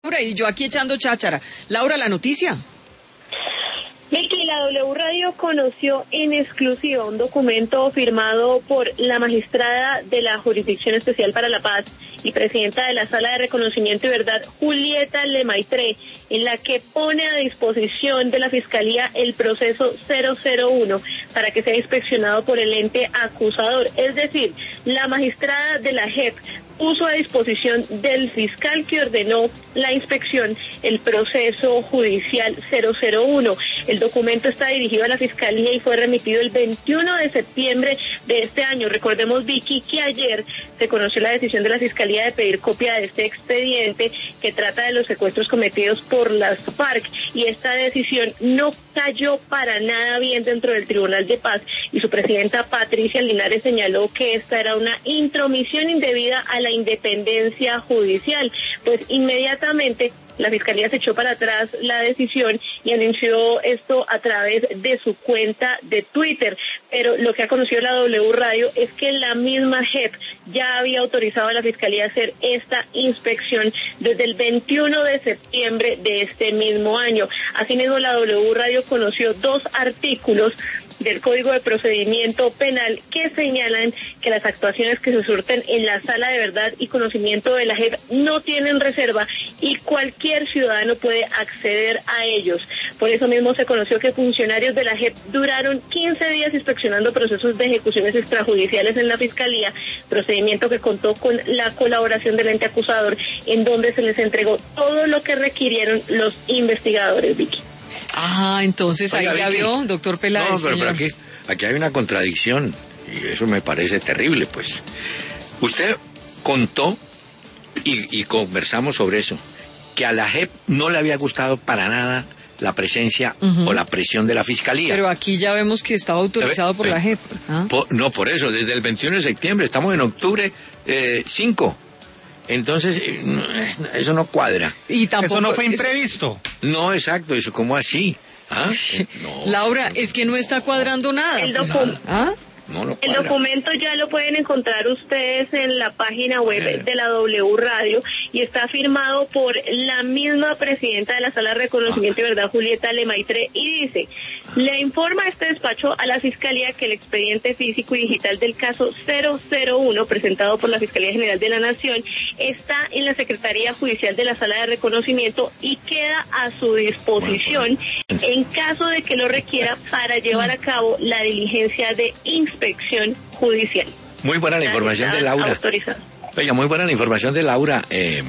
Laura, y yo aquí echando cháchara. Laura, la noticia. Vicky, la W Radio conoció en exclusiva un documento firmado por la magistrada de la Jurisdicción Especial para la Paz y presidenta de la Sala de Reconocimiento y Verdad, Julieta Lemaitre, en la que pone a disposición de la Fiscalía el proceso 001 para que sea inspeccionado por el ente acusador. Es decir, la magistrada de la JEP puso a disposición del fiscal que ordenó la inspección el proceso judicial 001. El documento está dirigido a la Fiscalía y fue remitido el 21 de septiembre de este año. Recordemos, Vicky, que ayer se conoció la decisión de la Fiscalía de pedir copia de este expediente que trata de los secuestros cometidos por las FARC, y esta decisión no cayó para nada bien dentro del Tribunal de Paz, y su presidenta Patricia Linares señaló que esta era una intromisión indebida a la independencia judicial. Pues inmediatamente la Fiscalía se echó para atrás la decisión y anunció esto a través de su cuenta de Twitter. Pero lo que ha conocido la W Radio es que la misma JEP ya había autorizado a la Fiscalía a hacer esta inspección desde el 21 de septiembre de este mismo año. Asimismo, la W Radio conoció 2 artículos del Código de Procedimiento Penal que señalan que las actuaciones que se surten en la Sala de Verdad y Conocimiento de la JEP no tienen reserva y cualquier ciudadano puede acceder a ellos. Por eso mismo se conoció que funcionarios de la JEP duraron 15 días inspeccionando procesos de ejecuciones extrajudiciales en la Fiscalía, procedimiento que contó con la colaboración del ente acusador, en donde se les entregó todo lo que requirieron los investigadores, Vicky. Ah, entonces Oiga, ahí ya Vicky. vio, doctor Peláez. No, pero aquí hay una contradicción y eso me parece terrible, pues. Usted contó y conversamos sobre eso, que a la JEP no le había gustado para nada la presencia o la presión de la Fiscalía. Pero aquí ya vemos que estaba autorizado por la JEP. ¿Ah? No, por eso, desde el 21 de septiembre, estamos en octubre 5. Entonces, eso no cuadra. Y tampoco, eso no fue imprevisto. No, exacto, eso, ¿cómo así? ¿Ah? No, Laura, es que no está cuadrando nada. ¿Ah? No El documento ya lo pueden encontrar ustedes en la página web de la W Radio y está firmado por la misma presidenta de la Sala de Reconocimiento y Verdad, Julieta Lemaitre, y dice: le informa este despacho a la Fiscalía que el expediente físico y digital del caso 001 presentado por la Fiscalía General de la Nación está en la Secretaría Judicial de la Sala de Reconocimiento y queda a su disposición en caso de que lo requiera para llevar a cabo la diligencia de inspección judicial. Muy buena la información de Laura. Oiga, muy buena la información de Laura,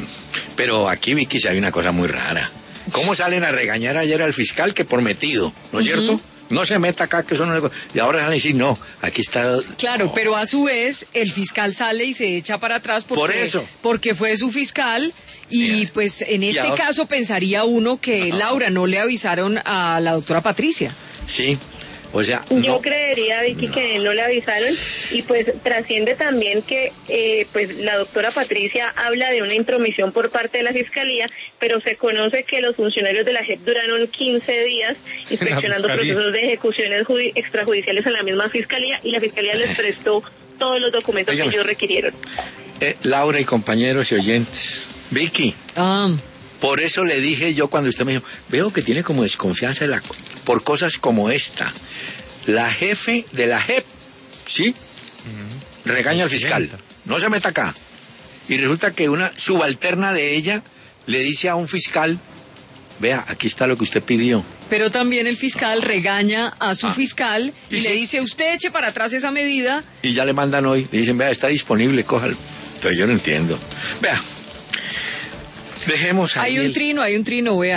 pero aquí, Vicky, si hay una cosa muy rara. ¿Cómo salen a regañar ayer al fiscal que por metido, ¿no es cierto? No se meta acá, que eso no es... Y ahora salen a decir, no, aquí está... Claro, no. pero a su vez el fiscal sale y se echa para atrás porque fue su fiscal y bien. Pues en este caso pensaría uno que Laura no le avisaron a la doctora Patricia. Sí. O sea, yo creería, Vicky, que no le avisaron, y pues trasciende también que pues la doctora Patricia habla de una intromisión por parte de la Fiscalía, pero se conoce que los funcionarios de la JEP duraron 15 días inspeccionando procesos de ejecuciones extrajudiciales en la misma Fiscalía, y la Fiscalía les prestó todos los documentos que ellos requirieron. Laura y compañeros y oyentes, Vicky, por eso le dije yo cuando usted me dijo, veo que tiene como desconfianza por cosas como esta. La jefe de la JEP, ¿sí? Regaña al fiscal, no se meta acá. Y resulta que una subalterna de ella le dice a un fiscal, vea, aquí está lo que usted pidió. Pero también el fiscal regaña a su fiscal y le dice, usted eche para atrás esa medida. Y ya le mandan hoy, le dicen, vea, está disponible, cójalo. Entonces yo no entiendo. Vea, dejemos ahí. Hay un trino, vea.